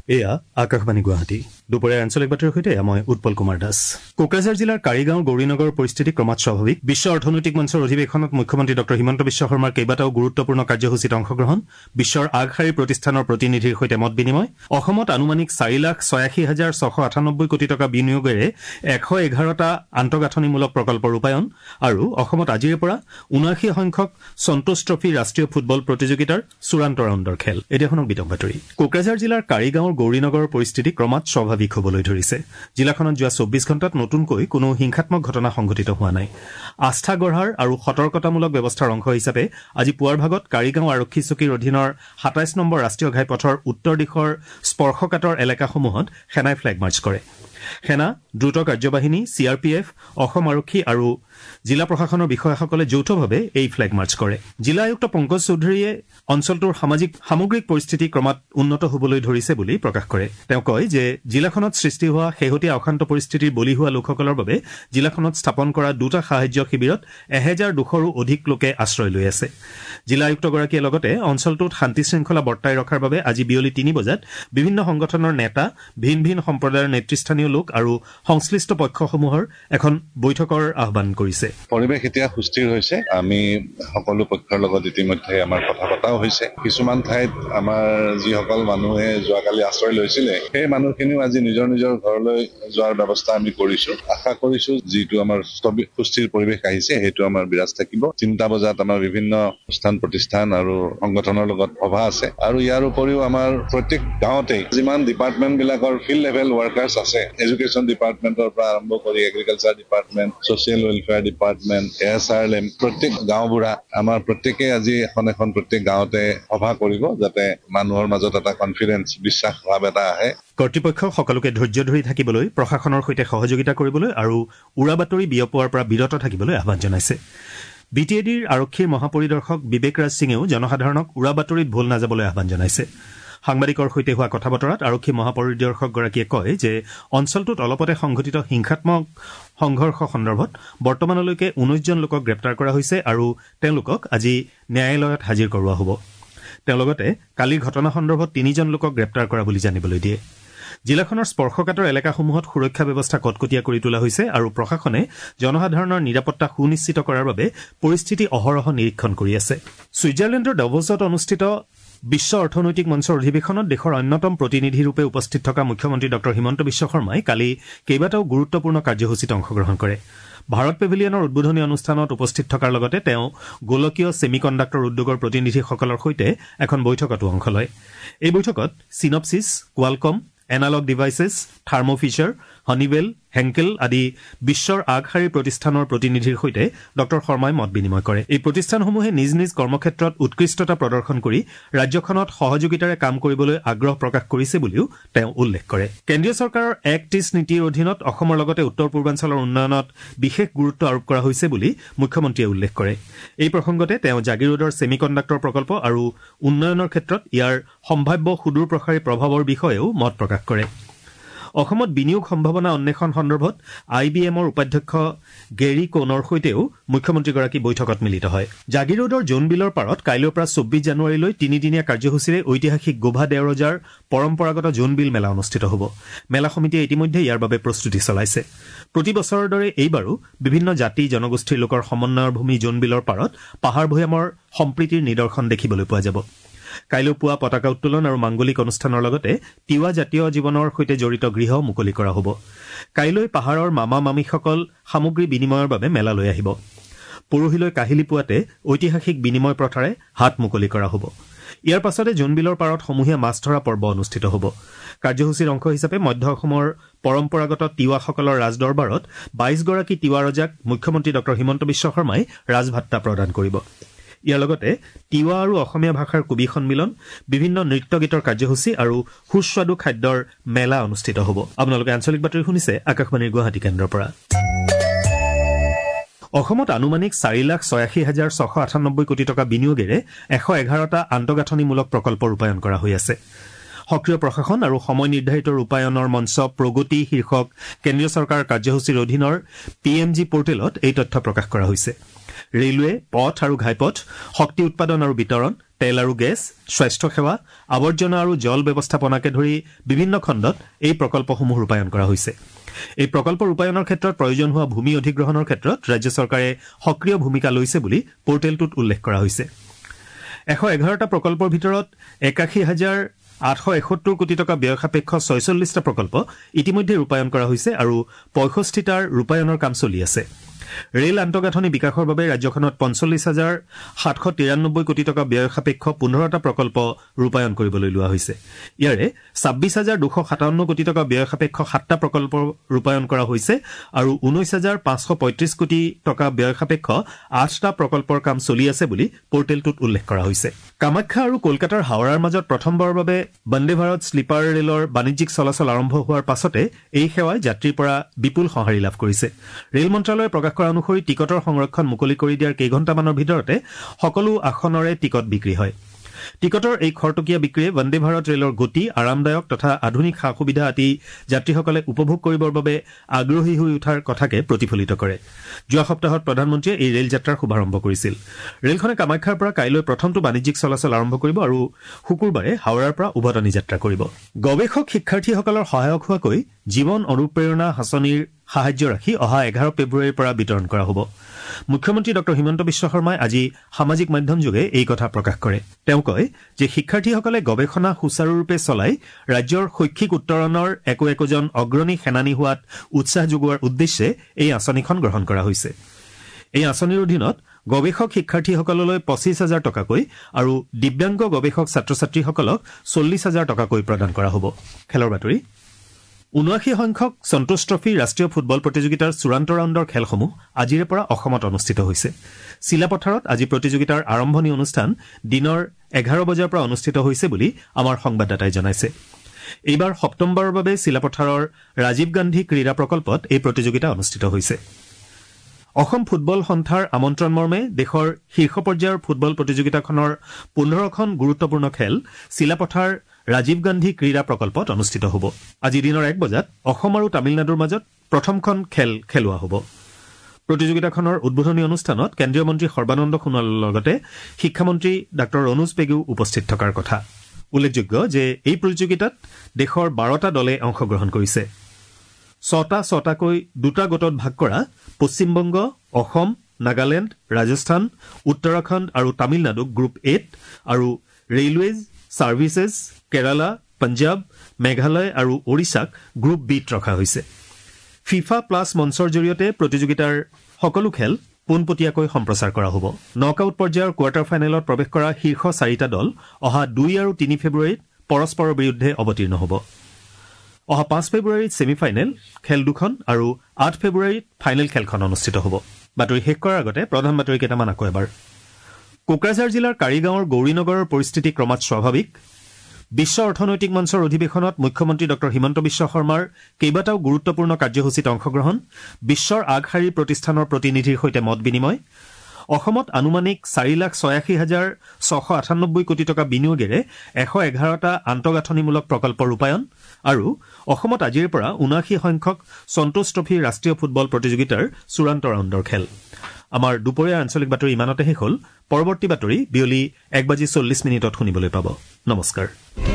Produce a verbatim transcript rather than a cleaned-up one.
এয়া আকাশবাণী গুৱাহাটী দুপৰীয়া আঞ্চলিক বাতৰিৰ সৈতে মই উৎপল কুমাৰ দাস। কোকৰাঝাৰ জিলাৰ কাৰিগাঁও গৌৰীনগৰৰ পৰিস্থিতি ক্ৰমাৎ স্বাভাৱিক। বিশ্ব অৰ্থনৈতিক মঞ্চৰ অধিৱেশনত মুখ্যমন্ত্ৰী ডঃ হিমন্ত বিশ্ব শৰ্মাৰ কেইবাটাও গুৰুত্বপূৰ্ণ কাৰ্যসূচীত অংশগ্ৰহণ, বিশ্বৰ আগশাৰীৰ প্ৰতিষ্ঠানৰ প্ৰতিনিধিৰ সৈতে মত বিনিময়, অসমত আনুমানিক চাৰি লাখ ছয়াশী হাজাৰ ছশ আঠানব্বৈ কোটি টকা বিনিয়োগেৰে এশ এঘাৰটা আন্তঃগাঁথনিমূলক প্ৰকল্প ৰূপায়ণ আৰু অসমত আজিৰে পৰা ঊনাশী সংখ্যক সন্তোষ ট্ৰফী ৰাষ্ট্ৰীয় ফুটবল প্ৰতিযোগিতাৰ চূড়ান্ত ৰাউণ্ডৰ খেল। এতিয়া শুনক বিতং বাতৰি। কোকৰাঝাৰ জিলাৰ কাৰিগাঁৱৰ গৌৰীনগৰৰ পৰিস্থিতি ক্ৰমাৎ স্বাভাৱিক হ'বলৈ ধৰিছে। জিলাখনত যোৱা চৌব্বিছ ঘণ্টাত নতুনকৈ কোনো হিংসাত্মক ঘটনা সংঘটিত হোৱা নাই। আস্থা গঢ়াৰ আৰু সতৰ্কতামূলক ব্যৱস্থাৰ অংশ হিচাপে আজি পুৱাৰ ভাগত কাৰিগাঁও আৰক্ষী চকীৰ অধীনৰ সাতাইছ নম্বৰ ৰাষ্ট্ৰীয় ঘাইপথৰ উত্তৰ দিশৰ স্পৰ্শকাতৰ এলেকাসমূহত সেনাই ফ্লেগ মাৰ্চ কৰে। সেনা, দ্ৰুত কাৰ্যবাহিনী, C R P F, Assam আৰক্ষী আৰু জিলা প্ৰশাসনৰ বিষয়াসকলে যৌথভাৱে এই ফ্লেগ মাৰ্চ কৰে। জিলা আয়ুক্ত পংকজ চৌধুৰীয়ে অঞ্চলটোৰ সামাজিক সামগ্ৰিক পৰিস্থিতি ক্ৰমাৎ উন্নত হ'বলৈ ধৰিছে বুলি প্ৰকাশ কৰে। তেওঁ কয় যে জিলাখনত সৃষ্টি হোৱা শেহতীয়া অশান্ত পৰিস্থিতিৰ বলি হোৱা লোকসকলৰ বাবে জিলাখনত স্থাপন কৰা দুটা সাহায্য শিবিৰত এহেজাৰ দুশৰো অধিক লোকে আশ্ৰয় লৈ আছে। জিলা আয়ুক্তগৰাকীয়ে লগতে অঞ্চলটোত শান্তি শৃংখলা বৰ্তাই ৰখাৰ বাবে আজি বিয়লি তিনি বজাত বিভিন্ন সংগঠনৰ নেতা, ভিন ভিন সম্প্ৰদায়ৰ নেতৃস্থানীয় লোক আৰু সংশ্লিষ্ট পক্ষসমূহৰ এখন বৈঠকৰ আহ্বান কৰিছে। পৰিৱেশ এতিয়া সুস্থিৰ হৈছে। আমি সকলো পক্ষৰ লগত ইতিমধ্যে আমাৰ কথা পতাও হৈছে। কিছুমান ঠাইত আমাৰ যিসকল মানুহে যোৱাকালি আশ্ৰয় লৈছিলে সেই মানুহখিনিও আজি নিজৰ নিজৰ ঘৰলৈ যোৱাৰ ব্যৱস্থা আমি কৰিছো। আশা কৰিছো যিটো আমাৰ সুস্থিৰ পৰিৱেশ আহিছে সেইটো আমাৰ বিৰাজ থাকিব। তিনিটা বজাত আমাৰ বিভিন্ন অনুষ্ঠান প্ৰতিষ্ঠান আৰু সংগঠনৰ লগত সভা আছে আৰু ইয়াৰ উপৰিও আমাৰ প্ৰত্যেক গাঁৱতে যিমান ডিপাৰ্টমেণ্ট বিলাকৰ ফিল্ড লেভেল ৱাৰ্কাৰ্ছ আছে, এডুকেশ্যন ডিপাৰ্টমেণ্টৰ পৰা আৰম্ভ কৰি agriculture department, social welfare department, A S R M, প্ৰত্যেক গাঁওবুঢ়া আমাৰ প্ৰত্যেকে আজি এখন এখন প্ৰত্যেক গাঁৱতে সভা কৰিব যাতে মানুহৰ মাজত এটা কনফিডেন্স, বিশ্বাস ভাৱ এটা আহে। কৰ্তৃপক্ষক সকলোকে ধৈৰ্য ধৰি থাকিবলৈ, প্ৰশাসনৰ সৈতে সহযোগিতা কৰিবলৈ আৰু উৰা বাতৰি বিয়পোৱাৰ পৰা বিৰত থাকিবলৈ আহ্বান জনাইছে। বি টি এ ডিৰ আৰক্ষীৰ মহাপৰিদৰ্শক বিবেক ৰাজ সিঙেও জনসাধাৰণক উৰা বাতৰিত ভোল নাযাবলৈ আহ্বান জনাইছে। সাংবাদিকৰ সৈতে হোৱা কথা বতৰাত আৰক্ষী মহাপৰিদৰ্শকগৰাকীয়ে কয় যে অঞ্চলটোত অলপতে সংঘটিত হিংসাত্মক সংঘৰ্ষ সন্দৰ্ভত বৰ্তমানলৈকে ঊনৈছজন লোকক গ্ৰেপ্তাৰ কৰা হৈছে আৰু তেওঁলোকক আজি ন্যায়ালয়ত হাজিৰ কৰোৱা হ'ব। তেওঁ লগতে কালিৰ ঘটনা সন্দৰ্ভত তিনিজন লোকক গ্ৰেপ্তাৰ কৰা বুলি জানিবলৈ দিয়ে। জিলাখনৰ স্পৰ্শকাতৰ এলেকাসমূহত সুৰক্ষা ব্যৱস্থা কটকটীয়া কৰি তোলা হৈছে আৰু প্ৰশাসনে জনসাধাৰণৰ নিৰাপত্তা সুনিশ্চিত কৰাৰ বাবে পৰিস্থিতি অহৰহ নিৰীক্ষণ কৰি আছে। ছুইজাৰলেণ্ডৰ ডাভোছত অনুষ্ঠিত বিশ্ব অৰ্থনৈতিক মঞ্চৰ অধিৱেশনত দেশৰ অন্যতম প্ৰতিনিধিৰূপে উপস্থিত থকা মুখ্যমন্ত্ৰী ডঃ হিমন্ত বিশ্ব শৰ্মাই কালি কেইবাটাও গুৰুত্বপূৰ্ণ কাৰ্যসূচীত অংশগ্ৰহণ কৰে। ভাৰত পেভিলিয়নৰ উদ্বোধনী অনুষ্ঠানত উপস্থিত থকাৰ লগতে তেওঁ গোলকীয় ছেমি কণ্ডাক্টৰ উদ্যোগৰ প্ৰতিনিধিসকলৰ সৈতে এখন বৈঠকতো অংশ লয়। এই বৈঠকত Synopsys, Qualcomm, Analog Devices, Thermo Fisher, Honeywell, Henkel আদি বিশ্বৰ আগশাৰীৰ প্ৰতিষ্ঠানৰ প্ৰতিনিধিৰ সৈতে ডঃ শৰ্মাই মত বিনিময় কৰে। এই প্ৰতিষ্ঠানসমূহে নিজ নিজ কৰ্মক্ষেত্ৰত উৎকৃষ্টতা প্ৰদৰ্শন কৰি ৰাজ্যখনত সহযোগিতাৰে কাম কৰিবলৈ আগ্ৰহ প্ৰকাশ কৰিছে বুলিও তেওঁ উল্লেখ কৰে। কেন্দ্ৰীয় চৰকাৰৰ এক ত্ৰিশ নীতিৰ অধীনত অসমৰ লগতে উত্তৰ পূৰ্বাঞ্চলৰ উন্নয়নত বিশেষ গুৰুত্ব আৰোপ কৰা হৈছে বুলি মুখ্যমন্ত্ৰীয়ে উল্লেখ কৰে। এই প্ৰসংগতে তেওঁ জাগিৰোডৰ ছেমি কণ্ডাক্টৰ প্ৰকল্প আৰু উন্নয়নৰ ক্ষেত্ৰত ইয়াৰ সম্ভাৱ্য সুদূৰ প্ৰসাৰী প্ৰভাৱৰ বিষয়েও মত প্ৰকাশ কৰে। অসমত বিনিয়োগ সম্ভাৱনা অন্বেষণ সন্দৰ্ভত আই বি এমৰ উপাধ্যক্ষ গেৰী কোনৰ সৈতেও মুখ্যমন্ত্ৰীগৰাকী বৈঠকত মিলিত হয়। জাগিৰোডৰ জোনবিলৰ পাৰত কাইলৈৰ পৰা চৌব্বিছ জানুৱাৰীলৈ তিনিদিনীয়া কাৰ্যসূচীৰে ঐতিহাসিক গোভা দেওৰজাৰ পৰম্পৰাগত জোনবিল মেলা অনুষ্ঠিত হ'ব। মেলা সমিতিয়ে ইতিমধ্যে ইয়াৰ বাবে প্ৰস্তুতি চলাইছে। প্ৰতি বছৰৰ দৰে এইবাৰো বিভিন্ন জাতি জনগোষ্ঠীৰ লোকৰ সমন্বয়ৰ ভূমি জোনবিলৰ পাৰত পাহাৰ ভৈয়ামৰ সম্প্ৰীতিৰ নিদৰ্শন দেখিবলৈ পোৱা যাব। কাইলৈ পুৱা পতাকা উত্তোলন আৰু মাংগলিক অনুষ্ঠানৰ লগতে তিৱা জাতীয় জীৱনৰ সৈতে জড়িত গৃহ মুকলি কৰা হ'ব। কাইলৈ পাহাৰৰ মামা মামীসকল সামগ্ৰী বিনিময়ৰ বাবে মেলালৈ আহিব। পৰহিলৈ কাহিলী পুৱাতে ঐতিহাসিক বিনিময় প্ৰথাৰে হাত মুকলি কৰা হ'ব। ইয়াৰ পাছতে জোনবিলৰ পাৰত সমূহীয়া মাছ ধৰা পৰ্ব অনুষ্ঠিত হ'ব। কাৰ্যসূচীৰ অংশ হিচাপে মধ্য অসমৰ পৰম্পৰাগত তিৱাসকলৰ ৰাজদৰবাৰত বাইছগৰাকী তিৱা ৰজাক মুখ্যমন্ত্ৰী ডঃ হিমন্ত বিশ্ব শৰ্মাই ৰাজভাট্টা প্ৰদান কৰিব। ইয়াৰ লগতে তিৱা আৰু অসমীয়া ভাষাৰ কবি সন্মিলন, বিভিন্ন নৃত্য গীতৰ কাৰ্যসূচী আৰু সুস্বাদু খাদ্যৰ মেলা অনুষ্ঠিত হ'ব। আপোনালোকে আঞ্চলিক বাতৰি শুনিছে আকাশবাণীৰ গুৱাহাটী কেন্দ্ৰৰ পৰা। অসমত আনুমানিক চাৰি লাখ ছয়াশী হাজাৰ ছশ আঠানব্বৈ কোটি টকা বিনিয়োগেৰে এশ এঘাৰটা আন্তঃগাঁথনিমূলক প্ৰকল্প ৰূপায়ণ কৰা হৈ আছে। সক্ৰিয় প্ৰশাসন আৰু সময় নিৰ্ধাৰিত ৰূপায়ণৰ মঞ্চ প্ৰগতি শীৰ্ষক কেন্দ্ৰীয় চৰকাৰৰ কাৰ্যসূচীৰ অধীনৰ পি এম জি পৰ্টেলত এই তথ্য প্ৰকাশ কৰা হৈছে। ৰেলৱে, পথ আৰু ঘাইপথ, শক্তি উৎপাদন আৰু বিতৰণ, তেল আৰু গেছ, স্বাস্থ্যসেৱা, আৱৰ্জনা আৰু জল ব্যৱস্থাপনাকে ধৰি বিভিন্ন খণ্ডত এই প্ৰকল্পসমূহ ৰূপায়ণ কৰা হৈছে। এই প্ৰকল্প ৰূপায়ণৰ ক্ষেত্ৰত প্ৰয়োজন হোৱা ভূমি অধিগ্ৰহণৰ ক্ষেত্ৰত ৰাজ্য চৰকাৰে সক্ৰিয় ভূমিকা লৈছে বুলি পৰ্টেলটোত উল্লেখ কৰা হৈছে। এশ এঘাৰটা প্ৰকল্পৰ ভিতৰত একাশী হাজাৰ আঠশ এসত্তৰ কোটি টকা ব্যয় সাপেক্ষ ছয়চল্লিছটা প্ৰকল্প ইতিমধ্যে ৰূপায়ণ কৰা হৈছে আৰু পঁয়ষষ্ঠিটাৰ ৰূপায়ণৰ কাম চলি আছে। ৰেল আন্তঃগাঁথনি বিকাশৰ বাবে ৰাজ্যখনত পঞ্চল্লিছ হাজাৰ সাতশ তিৰান্নব্বৈ কোটি টকা ব্যয় সাপেক্ষ পোন্ধৰটা প্ৰকল্প ৰূপায়ণ কৰিবলৈ লোৱা হৈছে। ইয়াৰে ছাব্বিছ হাজাৰ দুশ সাতাৱন্ন কোটি টকা ব্যয় সাপেক্ষ সাতটা প্ৰকল্প ৰূপায়ণ কৰা হৈছে আৰু ঊনৈছ হাজাৰ পাঁচশ পঁয়ত্ৰিশ কোটি টকা ব্যয় সাপেক্ষ আঠটা প্ৰকল্পৰ কাম চলি আছে বুলি পৰ্টেলটোত উল্লেখ কৰা হৈছে। কামাখ্যা আৰু কলকাতাৰ হাওৰাৰ মাজত প্ৰথমবাৰৰ বাবে বন্দে ভাৰত শ্লিপাৰ ৰেলৰ বাণিজ্যিক চলাচল আৰম্ভ হোৱাৰ পাছতে এই সেৱাই যাত্ৰীৰ পৰা বিপুল সঁহাৰি লাভ কৰিছে। ৰেল মন্ত্ৰালয়ে প্ৰকাশ কৰা অনুসৰি টিকটৰ সংৰক্ষণ মুকলি কৰি দিয়াৰ কেইঘণ্টামানৰ ভিতৰতে সকলো আসনৰে টিকট বিক্ৰী হয়। টিকটৰ এই খৰতকীয়া বিক্ৰীয়ে বন্দে ভাৰত ৰেলৰ গতি, আৰামদায়ক তথা আধুনিক সা সুবিধা আদি যাত্ৰীসকলে উপভোগ কৰিবৰ বাবে আগ্ৰহী হৈ উঠাৰ কথাকে প্ৰতিফলিত কৰে। যোৱা সপ্তাহত প্ৰধানমন্ত্ৰীয়ে এই ৰেল যাত্ৰাৰ শুভাৰম্ভ কৰিছিল। ৰেলখনে কামাখ্যাৰ পৰা কাইলৈ প্ৰথমটো বাণিজ্যিক চলাচল আৰম্ভ কৰিব আৰু শুকুৰবাৰে হাওৰাৰ পৰা উভতনি যাত্ৰা কৰিব। গৱেষক শিক্ষাৰ্থীসকলৰ সহায়ক হোৱাকৈ জীৱন অনুপ্ৰেৰণা আঁচনিৰ সাহায্য ৰাখি অহা এঘাৰ ফেব্ৰুৱাৰীৰ পৰা বিতৰণ কৰা হ'ব। মুখ্যমন্ত্ৰী ডঃ হিমন্ত বিশ্ব শৰ্মাই আজি সামাজিক মাধ্যমযোগে এই কথা প্ৰকাশ কৰে। তেওঁ কয় যে শিক্ষাৰ্থীসকলে গৱেষণা সুচাৰুৰূপে চলাই ৰাজ্যৰ শৈক্ষিক উত্তৰণৰ একো একোজন অগ্ৰণী সেনানী হোৱাত উৎসাহ যোগোৱাৰ উদ্দেশ্যে এই আঁচনিখন গ্ৰহণ কৰা হৈছে। এই আঁচনিৰ অধীনত গৱেষক শিক্ষাৰ্থীসকললৈ পঁচিছ হাজাৰ টকাকৈ আৰু দিব্যাংগ গৱেষক ছাত্ৰ ছাত্ৰীসকলক চল্লিছ হাজাৰ টকাকৈ প্ৰদান কৰা হ'ব। খেলৰ বাতৰি। ঊনাশী সংখ্যক সন্তোষ ট্ৰফী ৰাষ্ট্ৰীয় ফুটবল প্ৰতিযোগিতাৰ চূড়ান্ত ৰাউণ্ডৰ খেলসমূহ আজিৰে পৰা অসমত অনুষ্ঠিত হৈছে। চিলাপথাৰত আজি প্ৰতিযোগিতাৰ আৰম্ভণি অনুষ্ঠান দিনৰ এঘাৰ বজাৰ পৰা অনুষ্ঠিত হৈছে বুলি আমাৰ সংবাদদাতাই জনাইছে। এইবাৰ সপ্তমবাৰৰ বাবে চিলাপথাৰৰ ৰাজীৱ গান্ধী ক্ৰীড়া প্ৰকল্পত এই প্ৰতিযোগিতা অনুষ্ঠিত হৈছে। অসম ফুটবল সন্থাৰ আমন্ত্ৰণ মৰ্মে দেশৰ শীৰ্ষ পৰ্যায়ৰ ফুটবল প্ৰতিযোগিতাখনৰ পোন্ধৰখন গুৰুত্বপূৰ্ণ খেল চিলাপথাৰ ৰাজীৱ গান্ধী ক্ৰীড়া প্ৰকল্পত অনুষ্ঠিত হ'ব। আজি দিনৰ এক বজাত অসম আৰু তামিলনাডুৰ মাজত প্ৰথমখন খেল খেলোৱা হ'ব। প্ৰতিযোগিতাখনৰ উদ্বোধনী অনুষ্ঠানত কেন্দ্ৰীয় মন্ত্ৰী সৰ্বানন্দ সোণোৱালৰ লগতে শিক্ষামন্ত্ৰী ডাঃ ৰণোজ পেগুও উপস্থিত থকাৰ কথা। উল্লেখযোগ্য যে এই প্ৰতিযোগিতাত দেশৰ বাৰটা দলে অংশগ্ৰহণ কৰিছে। ছটা ছটাকৈ দুটা গোটত ভাগ কৰা পশ্চিমবংগ, অসম, নাগালেণ্ড, ৰাজস্থান, উত্তৰাখণ্ড আৰু তামিলনাডুক গ্ৰুপ এইট আৰু ৰেলৱেজ, ছাৰ্ভিচেছ, কেৰালা, পঞ্জাৱ, মেঘালয় আৰু ওড়িশাক গ্ৰুপ বিত ৰখা হৈছে। ফিফা প্লাছ মঞ্চৰ জৰিয়তে প্ৰতিযোগিতাৰ সকলো খেল পোনপটীয়াকৈ সম্প্ৰচাৰ কৰা হ'ব। নকআউট পৰ্যায়ৰ কোৱাৰ্টাৰ ফাইনেলত প্ৰৱেশ কৰা শীৰ্ষ চাৰিটা দল অহা দুই আৰু তিনি ফেব্ৰুৱাৰীত পৰস্পৰৰ বিৰুদ্ধে অৱতীৰ্ণ হ'ব। অহা পাঁচ ফেব্ৰুৱাৰীত ছেমি ফাইনেল খেল দুখন আৰু আঠ ফেব্ৰুৱাৰীত ফাইনেল খেলখন অনুষ্ঠিত হ'ব। বাতৰি শেষ কৰাৰ আগতে প্ৰধান বাতৰি কেইটামান আকৌ এবাৰ। কোকৰাঝাৰ জিলাৰ কাৰিগাঁৱৰ গৌৰীনগৰৰ পৰিস্থিতি ক্ৰমাৎ স্বাভাৱিক। বিশ্ব অৰ্থনৈতিক মঞ্চৰ অধিৱেশনত মুখ্যমন্ত্ৰী ডঃ হিমন্ত বিশ্ব শৰ্মাৰ কেইবাটাও গুৰুত্বপূৰ্ণ কাৰ্যসূচীত অংশগ্ৰহণ, বিশ্বৰ আগশাৰীৰ প্ৰতিষ্ঠানৰ প্ৰতিনিধিৰ সৈতে মত বিনিময়, অসমত আনুমানিক চাৰি লাখ ছয়াশী হাজাৰ ছশ আঠানব্বৈ কোটি টকা বিনিয়োগেৰে এশ এঘাৰটা আন্তঃগাঁথনিমূলক প্ৰকল্প ৰূপায়ণ আৰু অসমত আজিৰ পৰা ঊনাশী সংখ্যক সন্তোষ ট্ৰফী ৰাষ্ট্ৰীয় ফুটবল প্ৰতিযোগিতাৰ চূড়ান্ত ৰাউণ্ডৰ খেল। আমাৰ দুপৰীয়া আঞ্চলিক বাতৰি ইমানতে শেষ হ'ল। পৰৱৰ্তী বাতৰি বিয়লি এক বাজি চল্লিছ মিনিটত শুনিবলৈ পাব। নমস্কাৰ।